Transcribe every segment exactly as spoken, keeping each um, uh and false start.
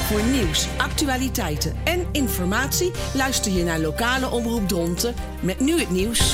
Voor nieuws, actualiteiten en informatie luister je naar lokale Omroep Dronten met nu het nieuws.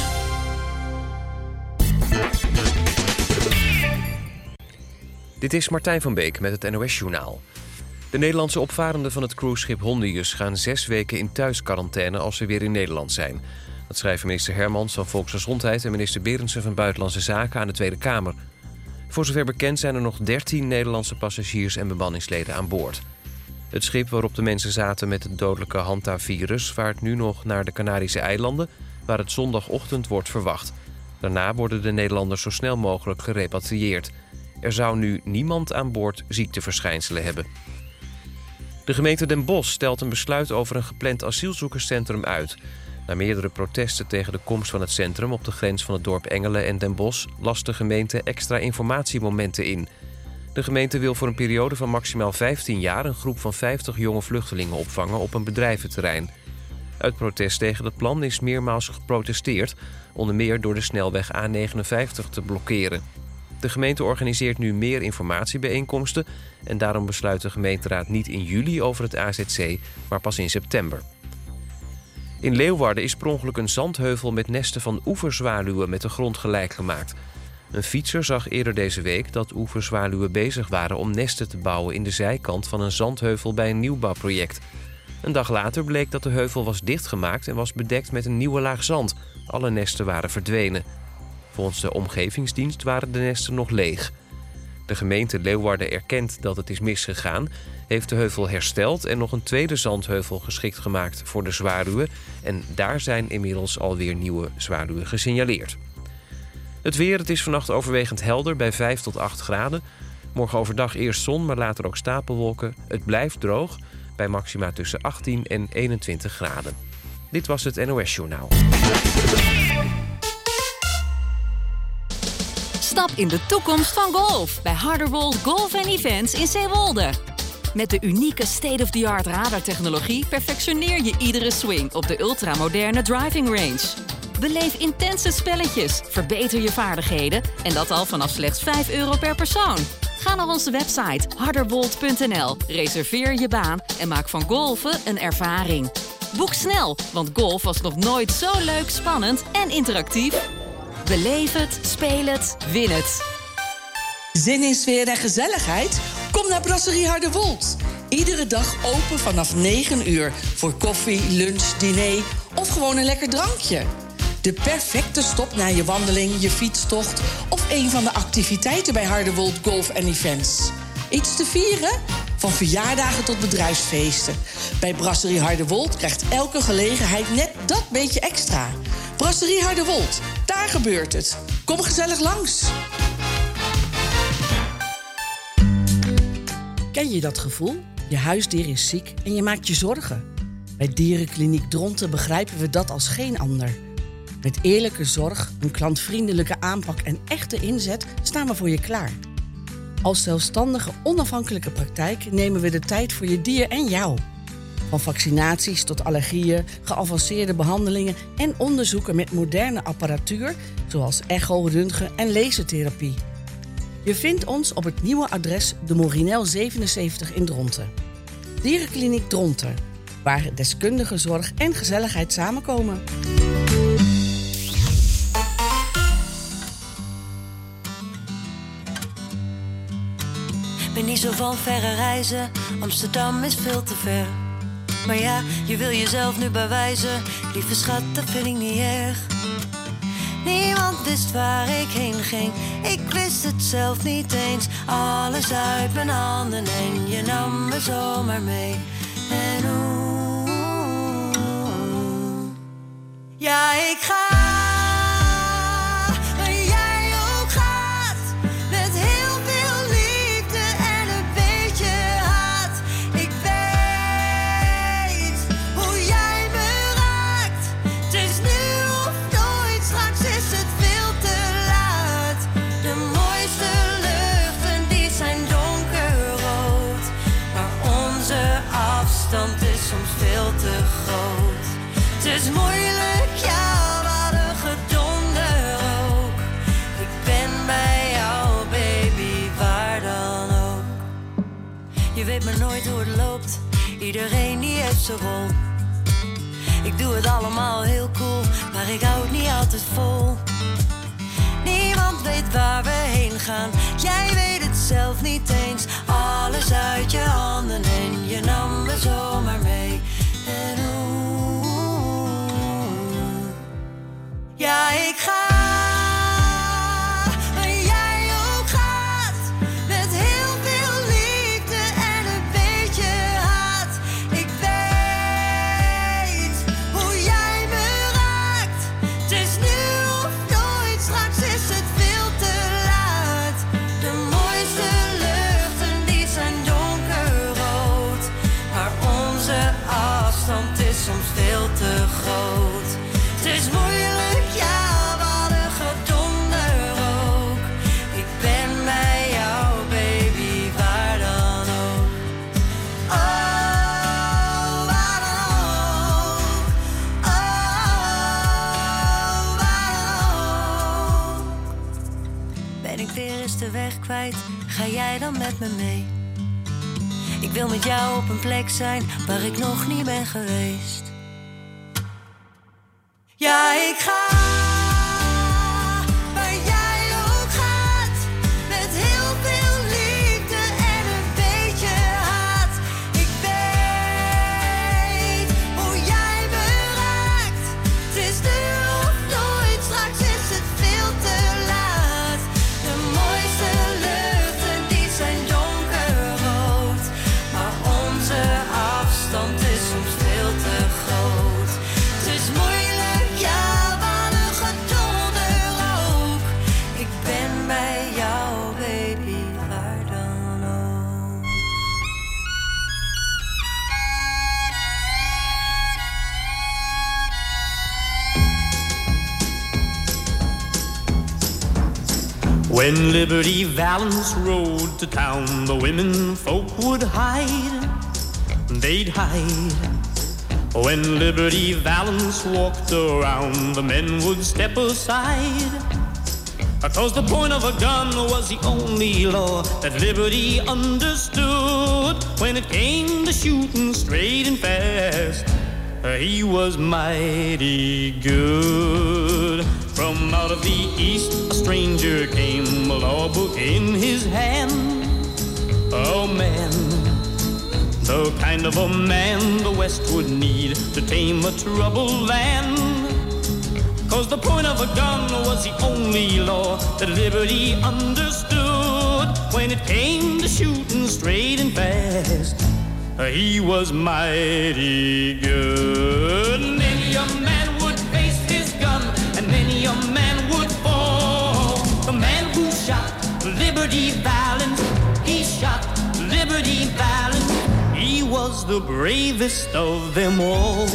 Dit is Martijn van Beek met het N O S-journaal. De Nederlandse opvarenden van het cruiseschip Hondius gaan zes weken in thuisquarantaine als ze weer in Nederland zijn. Dat schrijven minister Hermans van Volksgezondheid en minister Berendsen van Buitenlandse Zaken aan de Tweede Kamer. Voor zover bekend zijn er nog dertien Nederlandse passagiers en bemanningsleden aan boord. Het schip waarop de mensen zaten met het dodelijke Hanta-virus vaart nu nog naar de Canarische eilanden, waar het zondagochtend wordt verwacht. Daarna worden de Nederlanders zo snel mogelijk gerepatrieerd. Er zou nu niemand aan boord ziekteverschijnselen hebben. De gemeente Den Bosch stelt een besluit over een gepland asielzoekerscentrum uit. Na meerdere protesten tegen de komst van het centrum op de grens van het dorp Engelen en Den Bosch las de gemeente extra informatiemomenten in. De gemeente wil voor een periode van maximaal vijftien jaar een groep van vijftig jonge vluchtelingen opvangen op een bedrijventerrein. Uit protest tegen het plan is meermaals geprotesteerd, onder meer door de snelweg A negenenvijftig te blokkeren. De gemeente organiseert nu meer informatiebijeenkomsten en daarom besluit de gemeenteraad niet in juli over het A Z C, maar pas in september. In Leeuwarden is per ongeluk een zandheuvel met nesten van oeverzwaluwen met de grond gelijk gemaakt. Een fietser zag eerder deze week dat oeverzwaluwen bezig waren om nesten te bouwen in de zijkant van een zandheuvel bij een nieuwbouwproject. Een dag later bleek dat de heuvel was dichtgemaakt en was bedekt met een nieuwe laag zand. Alle nesten waren verdwenen. Volgens de omgevingsdienst waren de nesten nog leeg. De gemeente Leeuwarden erkent dat het is misgegaan, heeft de heuvel hersteld en nog een tweede zandheuvel geschikt gemaakt voor de zwaluwen. En daar zijn inmiddels alweer nieuwe zwaluwen gesignaleerd. Het weer, het is vannacht overwegend helder bij vijf tot acht graden. Morgen overdag eerst zon, maar later ook stapelwolken. Het blijft droog bij maxima tussen achttien en eenentwintig graden. Dit was het N O S-journaal. Stap in de toekomst van golf bij Harderwold Golf and Events in Zeewolde. Met de unieke state-of-the-art radartechnologie perfectioneer je iedere swing op de ultramoderne driving range. Beleef intense spelletjes, verbeter je vaardigheden en dat al vanaf slechts vijf euro per persoon. Ga naar onze website harderwold punt n l, reserveer je baan en maak van golfen een ervaring. Boek snel, want golf was nog nooit zo leuk, spannend en interactief. Beleef het, speel het, win het. Zin in sfeer en gezelligheid? Kom naar Brasserie Harderwold. Iedere dag open vanaf negen uur voor koffie, lunch, diner of gewoon een lekker drankje. De perfecte stop na je wandeling, je fietstocht of een van de activiteiten bij Harderwold Golf and Events. Iets te vieren? Van verjaardagen tot bedrijfsfeesten. Bij Brasserie Harderwold krijgt elke gelegenheid net dat beetje extra. Brasserie Harderwold, daar gebeurt het. Kom gezellig langs. Ken je dat gevoel? Je huisdier is ziek en je maakt je zorgen. Bij Dierenkliniek Dronten begrijpen we dat als geen ander. Met eerlijke zorg, een klantvriendelijke aanpak en echte inzet staan we voor je klaar. Als zelfstandige, onafhankelijke praktijk nemen we de tijd voor je dier en jou. Van vaccinaties tot allergieën, geavanceerde behandelingen en onderzoeken met moderne apparatuur, zoals echo, röntgen en lasertherapie. Je vindt ons op het nieuwe adres de Morinel zevenenzeventig in Dronten. Dierenkliniek Dronten, waar deskundige zorg en gezelligheid samenkomen. Ben niet zo van verre reizen, Amsterdam is veel te ver. Maar ja, je wil jezelf nu bewijzen, lieve schat, dat vind ik niet erg. Niemand wist waar ik heen ging, ik wist het zelf niet eens. Alles uit mijn handen en je nam me zomaar mee. En oeh, ja, ik ga. afstand is soms veel te groot. Het is moeilijk, ja, wat een gedonder ook. Ik ben bij jou, baby, waar dan ook. Je weet maar nooit hoe het loopt. Iedereen die heeft zijn rol. Ik doe het allemaal heel cool, maar ik hou het niet altijd vol. Niemand weet waar we heen gaan. Jij weet het zelf niet eens. Alles uit je handen en je nam me zomaar mee. En oeh, ja, ik ga. Soms veel te groot. Het is moeilijk, ja, wat een gedonder ook. Ik ben bij jou, baby, waar dan ook. Oh, waar dan ook. Oh, waar dan ook. Ben ik weer eens de weg kwijt, ga jij dan met me mee? Ik wil met jou op een plek zijn waar ik nog niet ben geweest. Ja, ik ga waar jij ook gaat. Met heel veel liefde en een beetje haat. Ik weet hoe jij me raakt. Het is nu of nooit, straks is het veel te laat. De mooiste luchten die zijn donkerrood. Maar onze afstand is soms veel te groot. Het is moeilijk, ja, wat een gedonder ook. Ik ben bij jou, baby, waar dan ook. When Liberty Valance rode to town, the women folk would hide, they'd hide. When Liberty Valance walked around, the men would step aside. Because the point of a gun was the only law that Liberty understood. When it came to shooting straight and fast, he was mighty good. From out of the east, a stranger came, a law book in his hand. Oh man, the kind of a man the West would need to tame a troubled land. Cause the point of a gun was the only law that Liberty understood. When it came to shooting straight and fast, he was mighty good. Many a man would face his gun, and many a man would fall. The man who shot Liberty Valance, he shot Liberty Valance. He was the bravest of them all.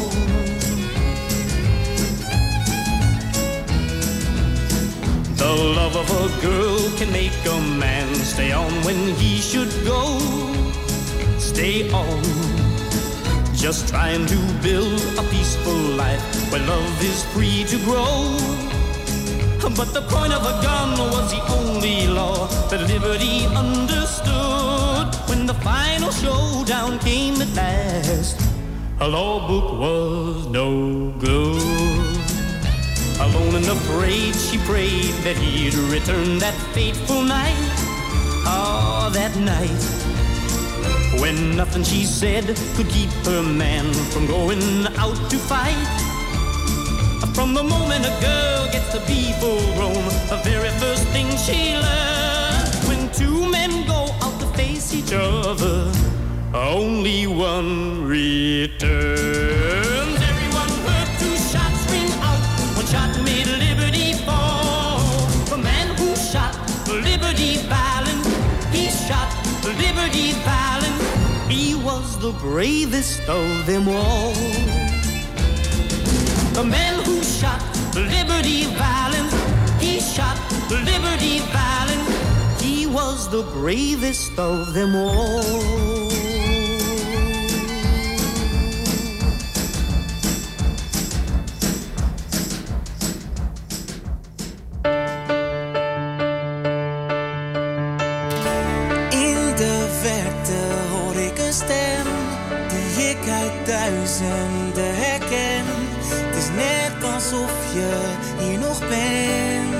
The love of a girl can make a man stay on when he should go. Stay on, just trying to build a peaceful life where love is free to grow. But the point of a gun was the only law that Liberty understood. When the final showdown came at last, a law book was no good. Alone and afraid, she prayed that he'd return that fateful night. Ah, that night, when nothing she said could keep her man from going out to fight. From the moment a girl gets to be full grown, the very first thing she learns, when two men go out to face each other, only one returns. Everyone heard two shots ring out. One shot made Liberty fall. The man who shot Liberty Valance, he shot Liberty Valance. He was the bravest of them all. The man who shot Liberty Valance, he shot Liberty Valance. He was the bravest of them all. In de verte hoor uit duizenden herkent. Het is net alsof je hier nog bent.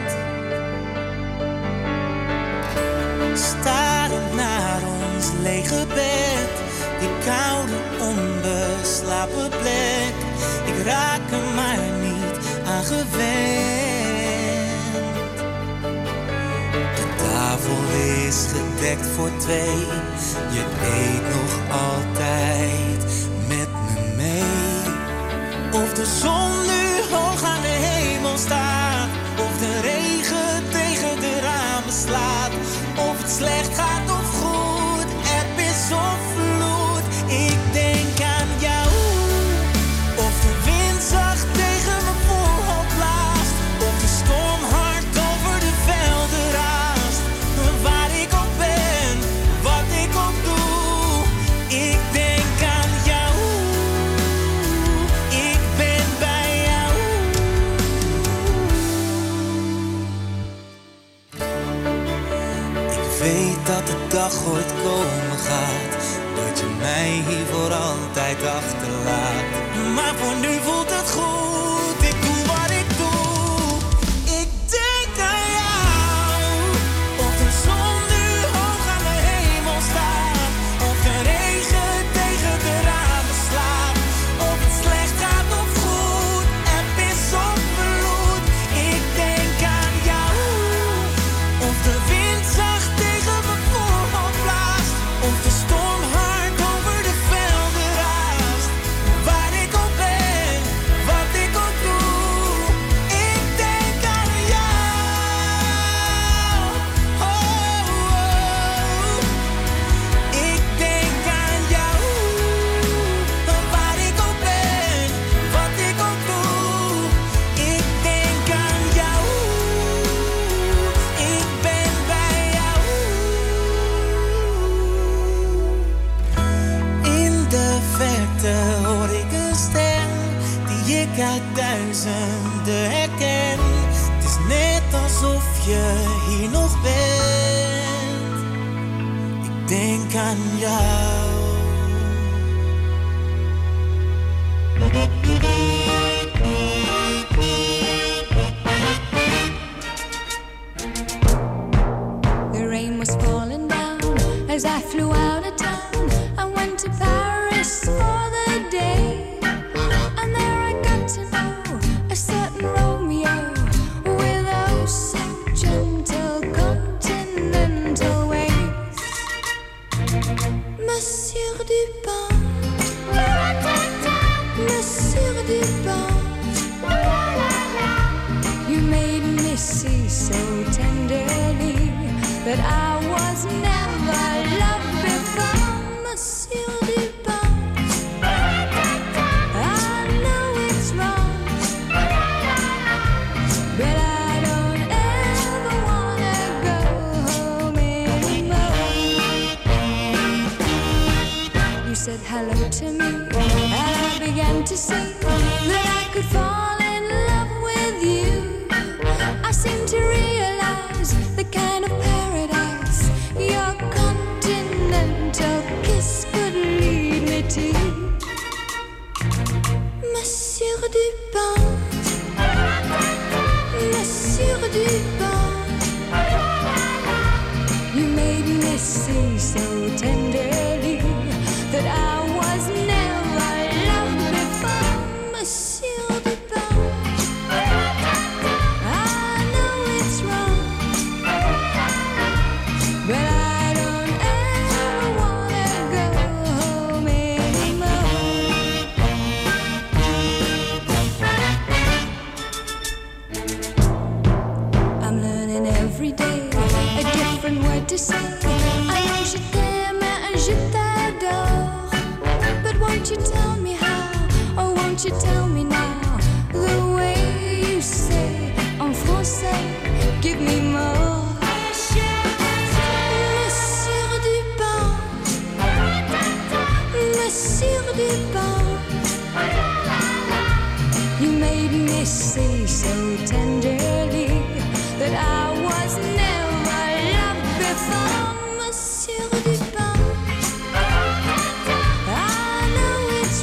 Starend naar ons lege bed, die koude onbeslapen plek. Ik raak er maar niet aan gewend. De tafel is gedekt voor twee. Je eet nog altijd met me mee. Of de zon nu hoog aan de hemel staat, of de regen tegen de ramen slaat. Of het slecht gaat of goed, eb is of vloed. Ik denk aan jou. Of de wind zacht tegen mijn voorhoofd blaast, of de storm hard over de velden raast. Waar ik ook ben, wat ik ook doe, ik denk aan jou. Ik ben bij jou. Ik weet dat de dag ooit komen gaat, dat je mij hier voor altijd achterlaat. Maar voor nu voelt het goed, ik doe wat ik doe. Ik denk aan jou. Of de zon nu hoog aan de hemel staat, of de regen tegen de ramen slaat. Of het slecht gaat of goed, eb is of vloed. Ik denk aan jou. Of de wind zacht tegen mijn voorhoofd blaast, of de storm hard over de velden raast. Waar ik ook ben, wat ik ook doe, ik denk aan jou. Oh, oh. Ik denk aan jou. Waar ik ook ben, wat ik ook doe, ik denk aan jou. Ik ben bij jou. In de verte hoor ik een stem die ik uit duizenden herken. Het is net alsof je hier nog bent. Ik denk aan jou. The rain was falling down as I flew out of town. I went to Paris for the day, and there I got to know a certain Romeo with oh so gentle continental ways. Monsieur Dupin, Monsieur Dupin, you made me see so tenderly that I was never loved before. Monsieur Dupin, I know it's wrong, but I don't ever wanna go home anymore. You said hello to me, and I began to see that I could fall in love with you. I seemed to realize the kind of paradise your continental kiss could lead me to. Monsieur Dupin, Monsieur Dupin, you made me see so tenderly that I was never loved before. Monsieur Dupin, I know it's wrong, but I don't ever wanna go home anymore. I'm learning every day a different word to say. I know je t'aime and je t'adore, but won't you tell me how, or won't you tell me now, the way you say en français, give me more. Monsieur Dupin, Monsieur Dupin, you made me see so tenderly that I was never loved before. Monsieur Dupin, I know it's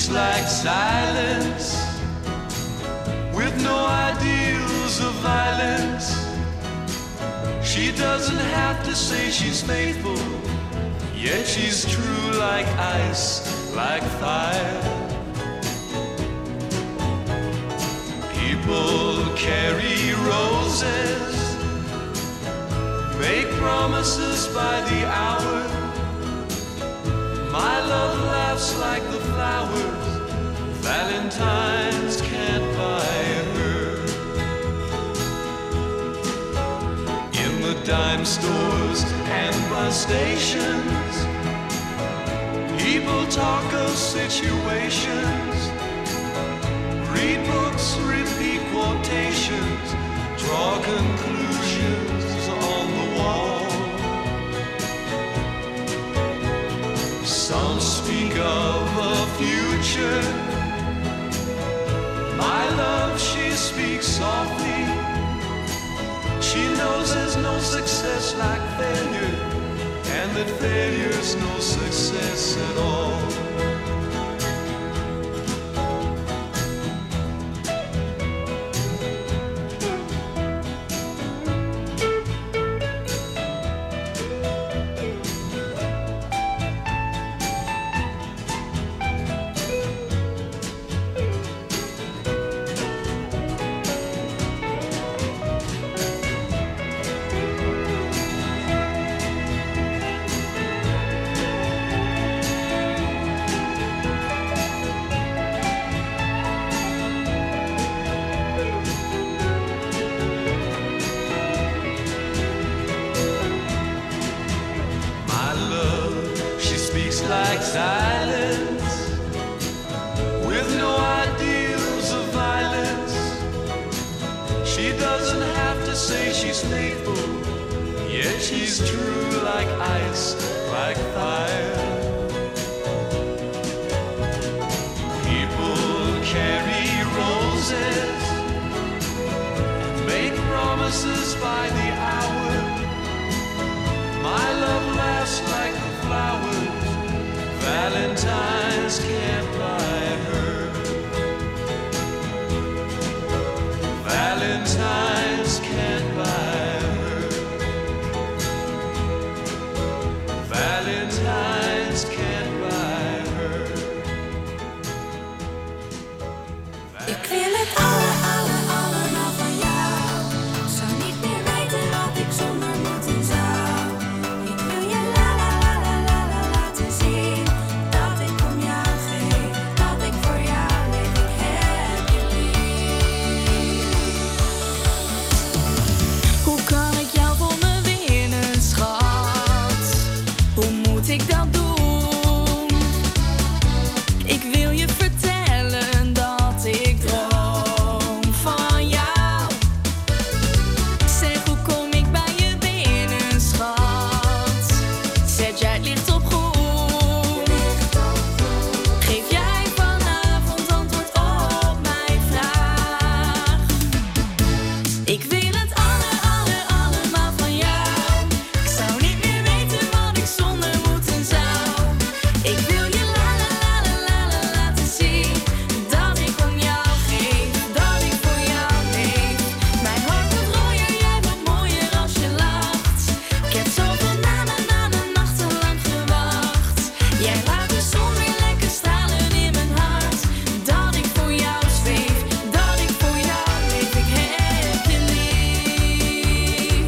speaks like silence, with no ideals of violence. She doesn't have to say she's faithful, yet she's true like ice, like fire. People carry roses, make promises by the hour. My love laughs like the flowers, Valentine's can't buy her. In the dime stores and bus stations, people talk of situations, read books, repeat quotations, draw conclusions on the wall. Some speak of a future. My love, she speaks softly. She knows there's no success like failure, and that failure's no success at all. Silence, with no ideals of violence. She doesn't have to say she's faithful, yet she's true like ice, like fire. People carry roses, make promises by the hour. My love laughs like the flowers, Valentine's can't buy her. Valentine's can't buy her. Valentine's can't buy her. Ik wil het alle, alle, allemaal van jou. Zou niet meer weten wat ik zonder moeten zou. Ik wil je la la la la la la laten zien. Dat ik om jou geef, dat ik voor jou leef. Ik heb je lief. Hoe kan ik jou voor me winnen, schat? Hoe moet ik dat doen? Ik wil je vertellen dat ik droom van jou. Zeg, hoe kom ik bij je binnen, schat? Zet jij het licht op groen? Geef jij vanavond antwoord op mijn vraag? Ik wil het alle, alle, allemaal van jou. Ik zou niet meer weten wat ik zonder moeten zou. Ik wil je la la la la la la laten zien. Dat ik om jou geef, dat ik voor jou leef. Mijn hart wordt rooier, jij wordt mooier als je lacht. Ik heb zoveel namen, namen, nachtenlang gewacht. Jij laat de zon weer lekker stralen in mijn hart. Dat ik voor jou zweef, dat ik voor jou leef. Ik heb je lief.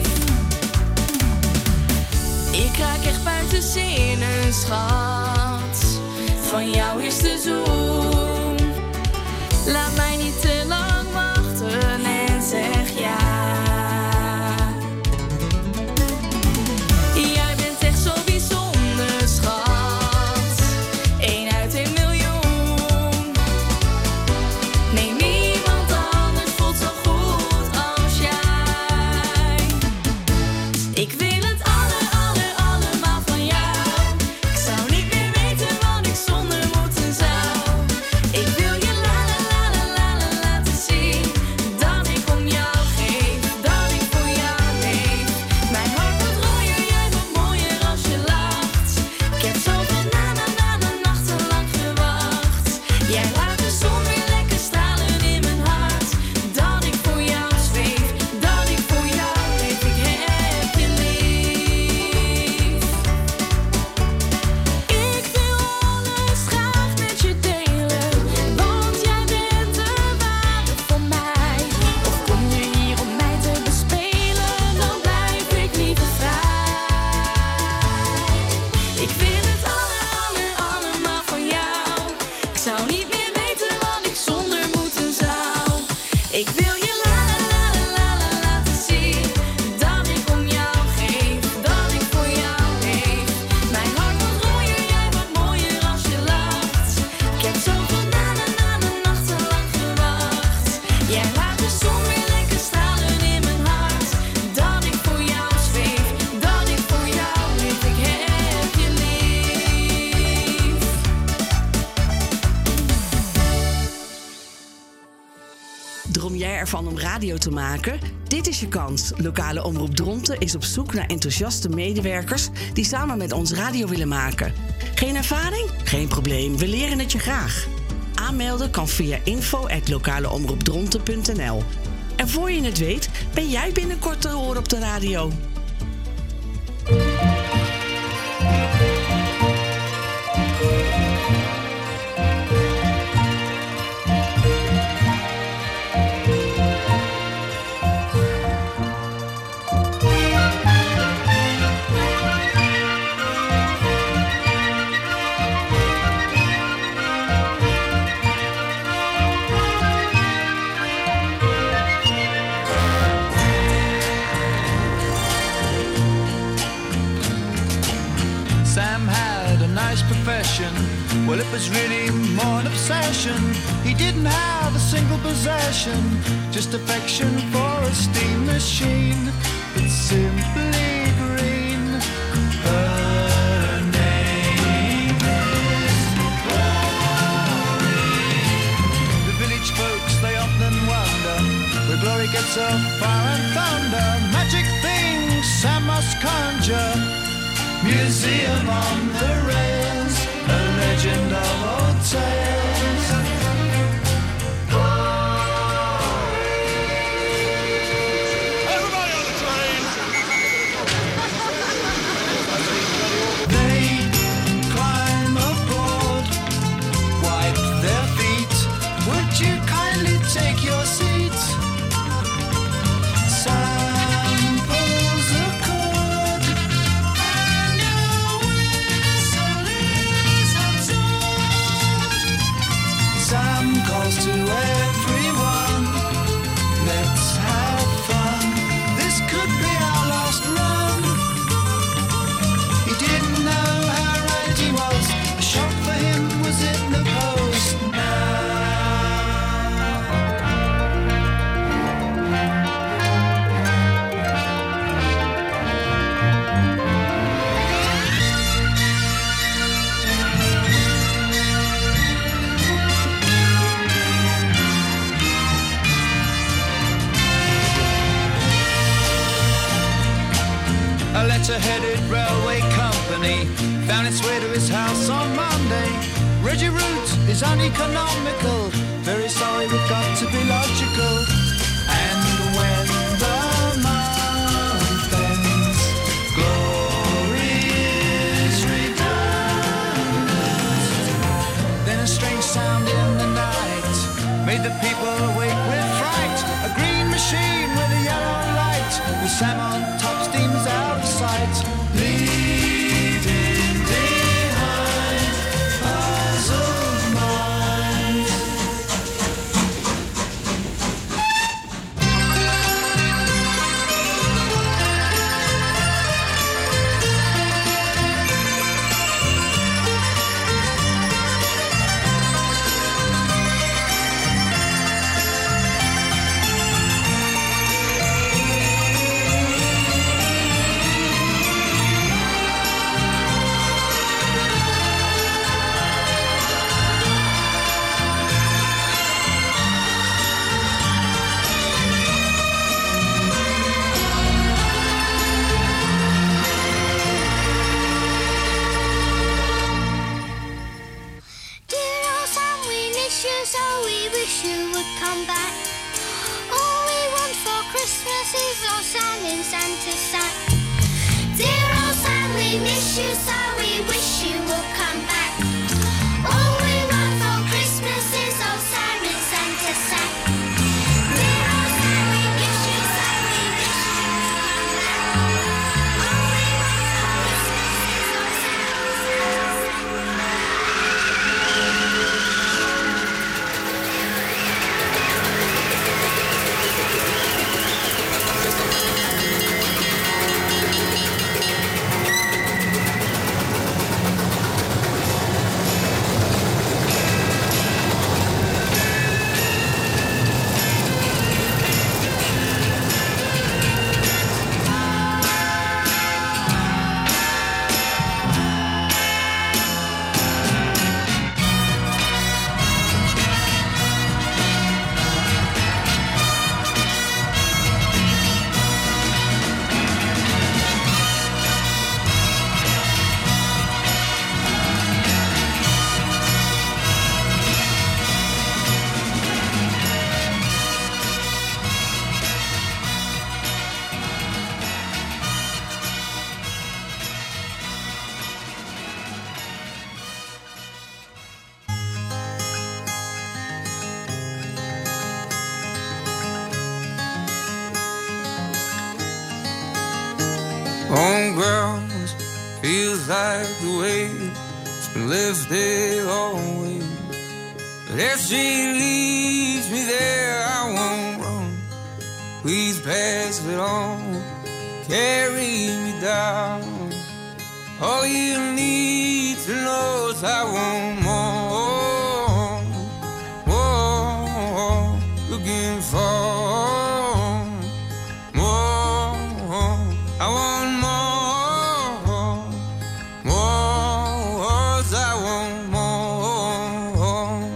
Ik raak echt buiten zinnen, schat. Van jou is de zoen. Laat mij niet te lang wachten en zeg ja. Jij bent echt zo bijzonder, schat. Eén uit een miljoen. Nee, niemand anders voelt zo goed als jij. Ik wil het alle, alle, allemaal van jou. Ik zou niet meer weten wat ik zonder moeten zou. Ik wil je la la la la jij ervan om radio te maken? Dit is je kans. Lokale Omroep Dronten is op zoek naar enthousiaste medewerkers die samen met ons radio willen maken. Geen ervaring? Geen probleem, we leren het je graag. Aanmelden kan via info at lokaleomroepdronten punt n l. En voor je het weet, ben jij binnenkort te horen op de radio. Well, it was really more an obsession. He didn't have a single possession, just affection for a steam machine. It's simply green. Her name is Glory. The village folks, they often wonder where Glory gets her fire and thunder. Magic things Sam must conjure. Museum on the rails, a legend of old tales. Everybody on the train! They climb aboard, wipe their feet. Would you kindly take your seat? Sam pulls a cord, and a whistle is absorbed. Sam calls to everyone, let's have fun. This could be our last run. He didn't know how right he was. A shot for him was in the post now. A letter-headed railway company found its way to his house on Monday. Reggie Root is uneconomical. Very sorry, we've got to be logical. And when the month ends, Glory is redundant. Then a strange sound in the night made the people awake with fright. A green machine with a yellow light, with Sam on top, steams out of sight, leaving behind puzzled minds. Dear old Sam, we miss you so, we wish you would come back. All we want for Christmas is our Sam in Santa's sack. Dear old Sam, we miss you so, we wish you would come back. All we want for Christmas is our Sam in Santa's sack. Dear old Sam, we miss you so, we wish you would come back. All we want for Christmas is our Sam in Santa's sack. grounds feels like the weight's been lifted always. But if she leaves me there, I won't run. Please pass it on, carry me down. All you need to know is I want more, more, looking for more. I want more, more, I want more.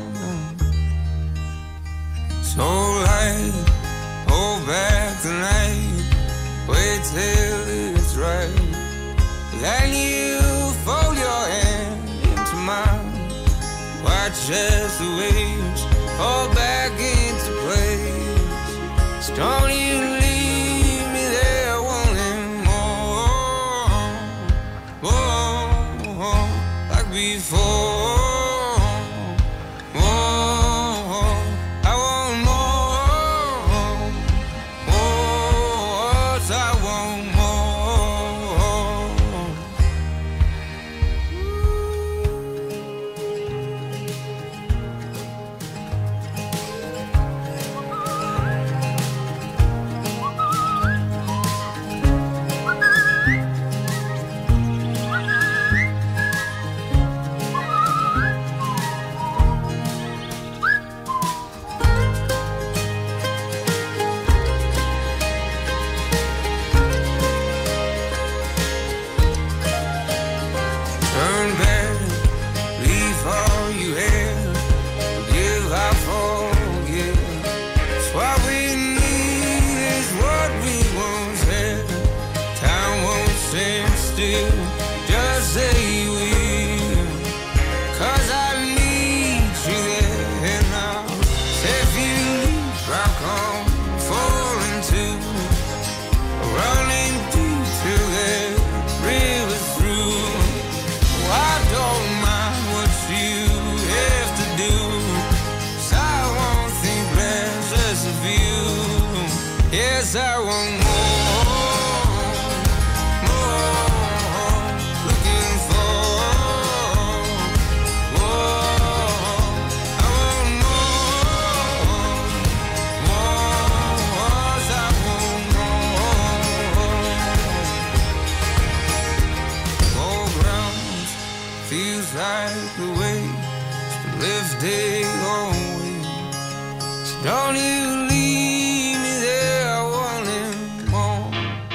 So light, hold back the night, wait till it's right. Then you fold your hand into mine. Watch as the waves fall back into place. So don't you leave me there wanting more, more, like before. More, I want more, more, I want more. Turn back, leave all you had. Forgive, I forget. It's what we need, is what we once had. Time won't stand still, just say you will. Cause I need you there now. If you leave, I'll come falling too. Running deep till that river's through. I don't mind what you have to do, 'cause I won't think less of you. Yes, I want more, more, looking for more. I want more, more, I want more. More grounds feels like the weight's been lifted always. So don't you leave me there wanting more.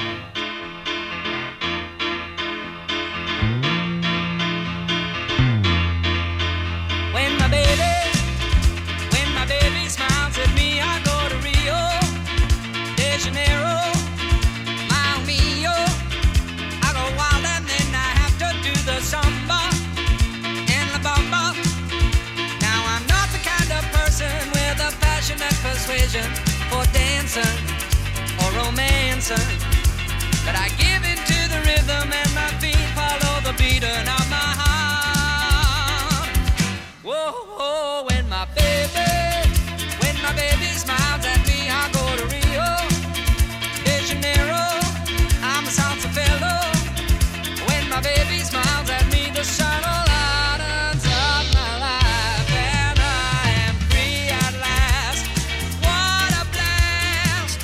When my baby, when my baby smiles at me, I go to Rio de Janeiro, Mile Mio. I go wild and then I have to do the samba and la bamba. Now I'm not the kind of person with a passionate persuasion for dancing or romancing, but I give in to the rhythm and my feet follow the beating of my heart. Whoa, whoa, when my baby, when my baby smiles at me, I go to Rio de Janeiro, I'm a salsa fellow. When my baby smiles at me, the sun lightens up my life, and I am free at last. What a blast!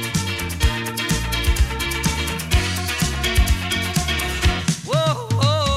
Whoa, whoa,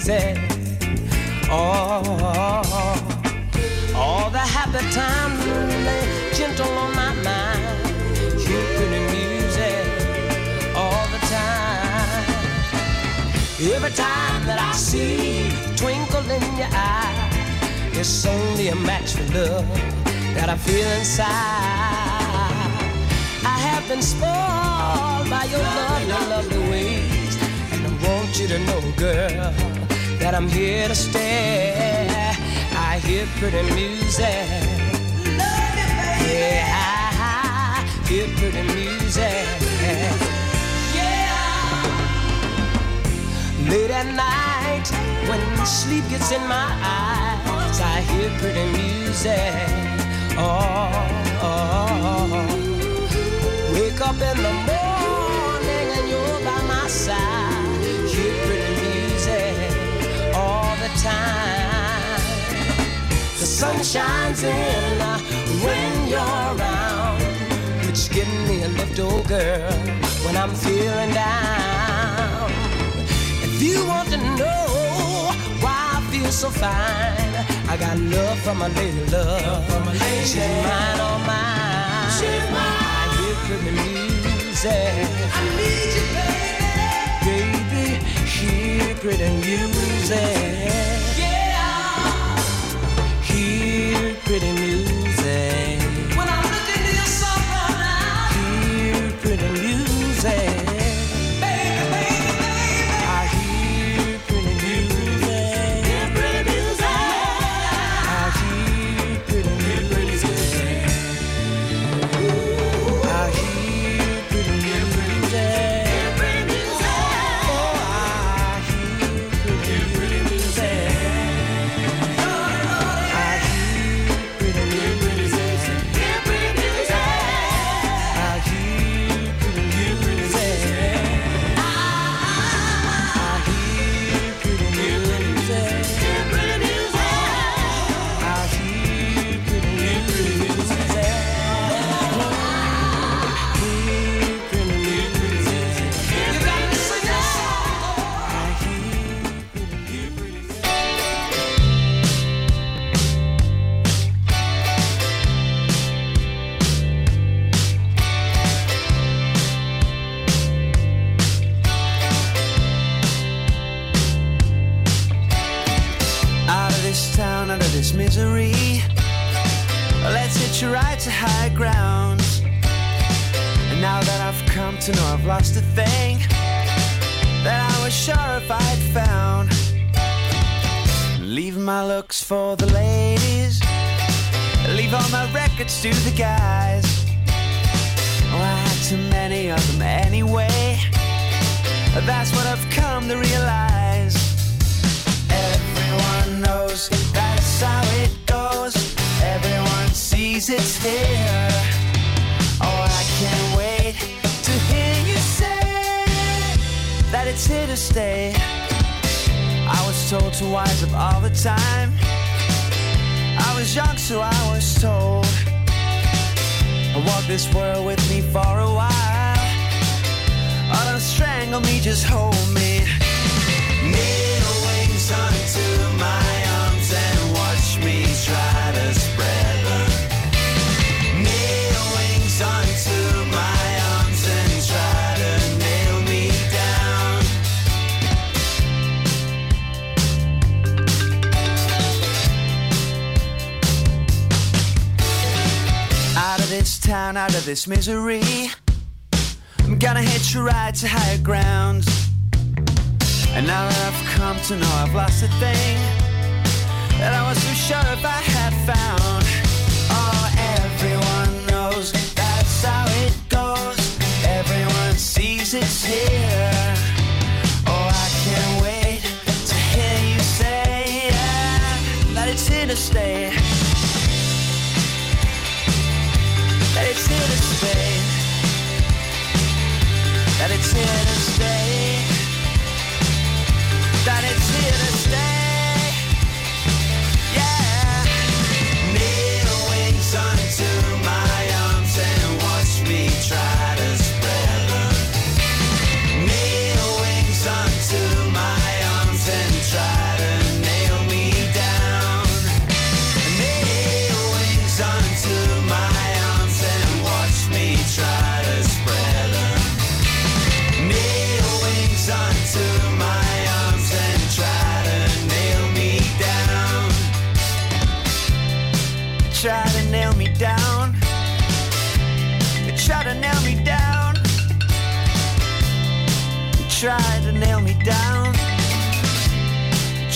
music. Oh, all the happy times lay gentle on my mind. Hear pretty music all the time. Every time that I see a twinkle in your eye, it's only a match for love that I feel inside. I have been spoiled by your love, your lovely ways, and I want you to know, girl, that I'm here to stay. I hear pretty music. Yeah, I hear pretty music. Yeah. Late at night, when sleep gets in my eyes, I hear pretty music. Oh, oh, oh. Wake up in the morning and you're by my side. Hear pretty music all the time. The sun shines in when you're around, which gives me a lift, oh girl, when I'm feeling down. If you want to know why I feel so fine, I got love from my lady love. She's mine, oh mine. She's mine. I hear pretty music. I need you, baby. Baby, hear pretty music. Yeah. Hear pretty music. When I look into your soul right now, hear pretty music. Baby, baby, baby. I hear pretty music. Hear pretty music. I hear pretty music. I hear pretty music. Hear pretty music. Oh, I hear pretty music. I hear pretty music. Hear pretty music. I hear pretty music. I hear pretty music. Hear pretty music. I hear pretty music. Hear pretty music. You got me singing. I hear pretty music. Out of this town, out of this misery, let's hitch a ride to high ground. And now that I've come to know I've lost a thing that I was sure if I'd found, leave my looks for the ladies, leave all my records to the guys. Oh, I had too many of them anyway. That's what I've come to realize. Everyone knows that's how it goes. Everyone sees it's here. Oh, I can't wait to hear you say that it's here to stay. I was told to wise up all the time. I was young, so I was told. Walk this world with me for a while. Oh, don't strangle me, just hold me. Needle wings onto my arms and watch me try to spread them. Needle wings onto my arms and try to nail me down. Out of this town, out of this misery, I'm gonna hitch a ride to higher ground. And now that I've come to know I've lost a thing that I wasn't sure if I had found. Oh, everyone knows that's how it goes. Everyone sees it's here. Oh, I can't wait to hear you say yeah, that it's here to stay. That it's here to stay. That it's here to stay. That it's here to stay. Yeah. Needle wings onto my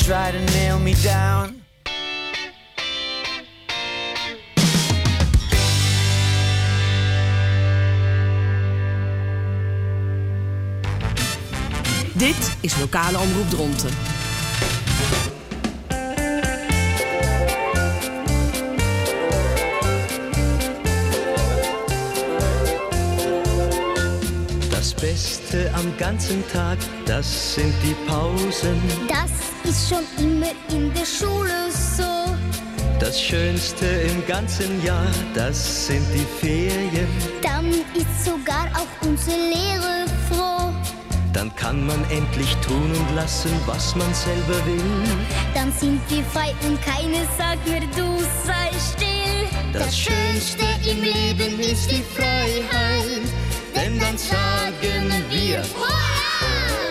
try to nail me down. Dit is Lokale Omroep Dronten. Das Beste am ganzen Tag, das sind die Pausen. Das ist schon immer in der Schule so. Das Schönste im ganzen Jahr, das sind die Ferien. Dann ist sogar auch unsere Lehrer froh. Dann kann man endlich tun und lassen, was man selber will. Dann sind wir frei und keiner sagt mir, du sei still. Das Schönste im Leben ist die Freiheit, denn dann sagen wir Hurra!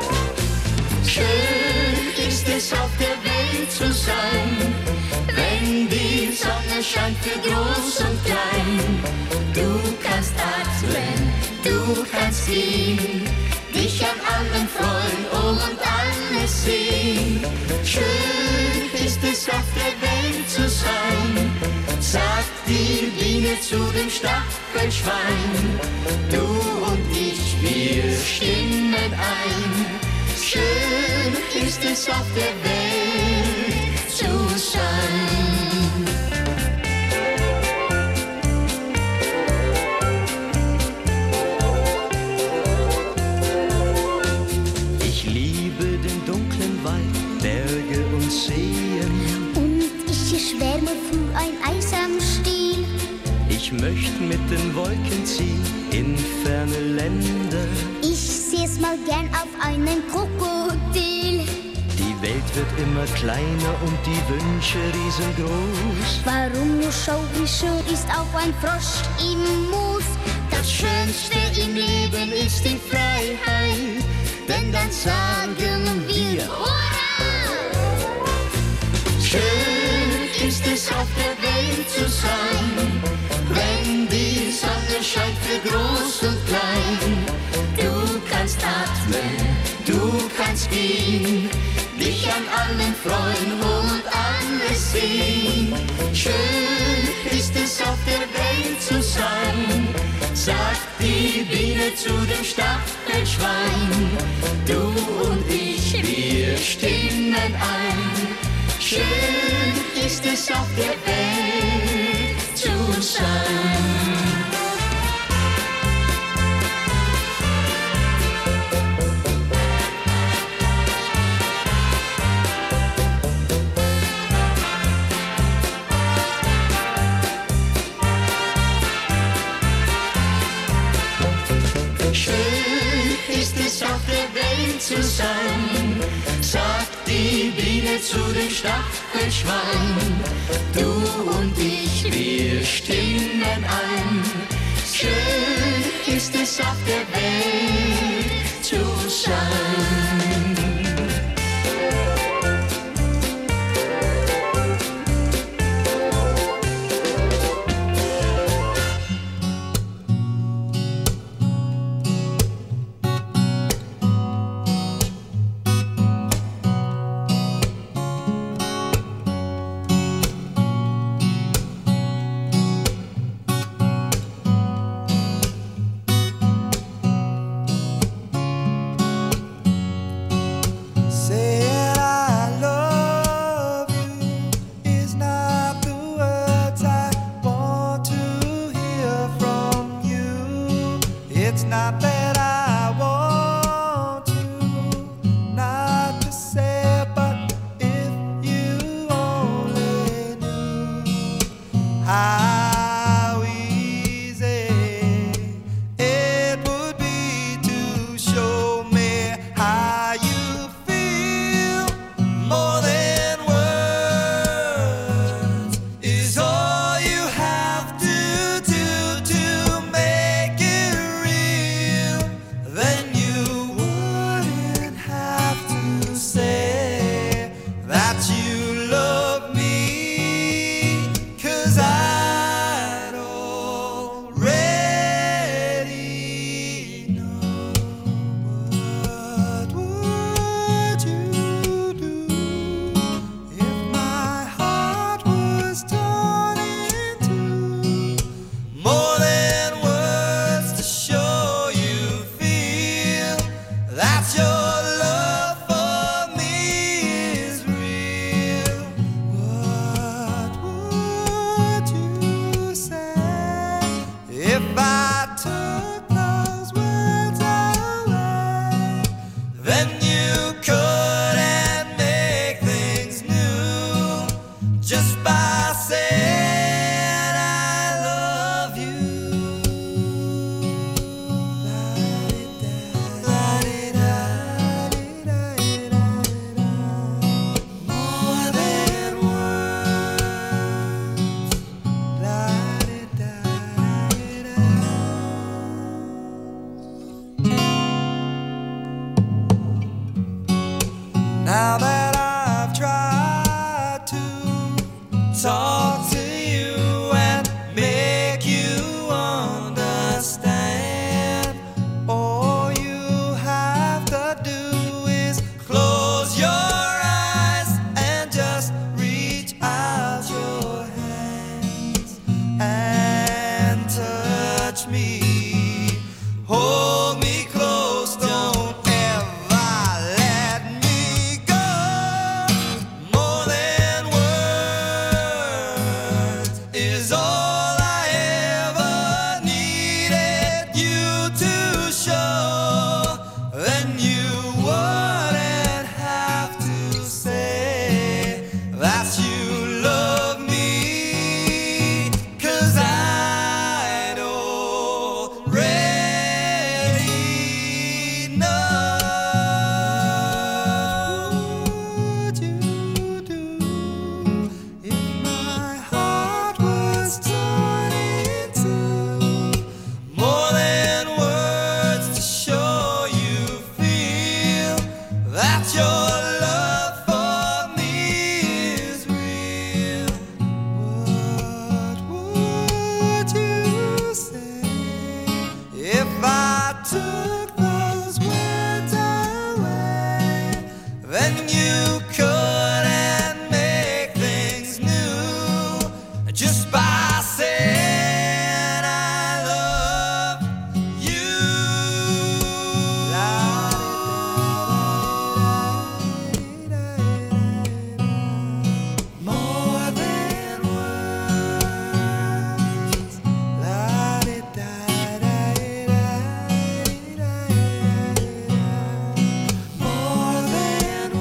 Schön ist es auf der Welt zu sein, wenn die Sonne scheint für groß und klein. Du kannst atmen, du kannst gehen, dich an allem freuen, oh und alles sehen. Schön ist es auf der Welt zu sein, sagt die Biene zu dem Stachelschwein. Du und ich, wir stimmen ein. Schön ist es auf der Welt zu sein. Ich liebe den dunklen Wald, Berge und Seen. Und ich schwärme für ein Eis am Stiel. Ich möchte mit den Wolken ziehen in ferne Länder. Ich seh's mal gern auf einen Krokodil. Die Welt wird immer kleiner und die Wünsche riesengroß. Warum nur schau, wie schön ist auch ein Frosch im Moos. Das Schönste im Leben ist die Freiheit, denn dann sagen wir Hurra! Schön ist es auf der Welt zu sein, wenn die Sonne scheint für groß und klein. Du kannst atmen, du kannst gehen, dich an allem freuen und alles sehen. Schön ist es auf der Welt zu sein, sagt die Biene zu dem Stachelschwein. Du und ich, wir stimmen ein. Schön ist es auf der Welt zu sein. Schön ist es auf der Welt zu sein, sagt die Biene zu dem Stachelschwein. Du und ich, wir stimmen ein. Schön ist es auf der Welt zu sein. Now that I've tried to talk to you and make you understand, all you have to do is close your eyes and just reach out your hands and touch me. Hold me close, don't ever let me go. More than words is all I ever needed you to show. Then you wouldn't have to say that you love me, 'cause I'd already know. What would you do if my heart was torn in two? More than words to show you feel that your love for me is real. What would you say if I took those words away? Then you couldn't make things new just by saying I love you. More than words. More than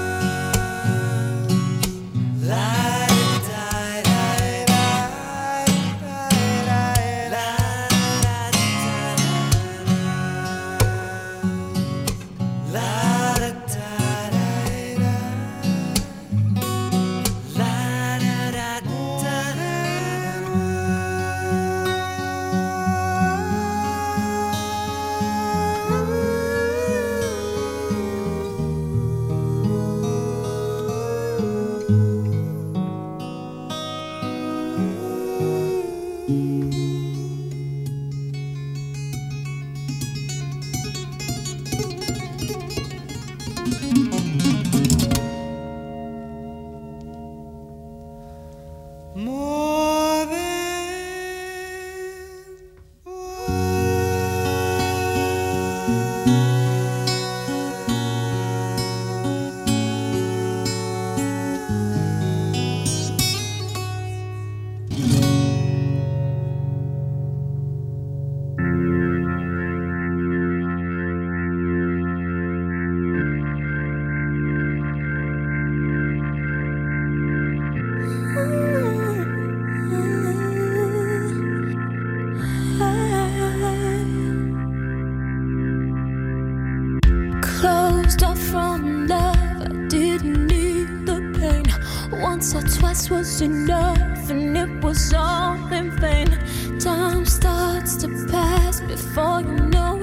More than closed off from love, I didn't need the pain. Once or twice was enough, and it was all in vain. Time starts to pass before you know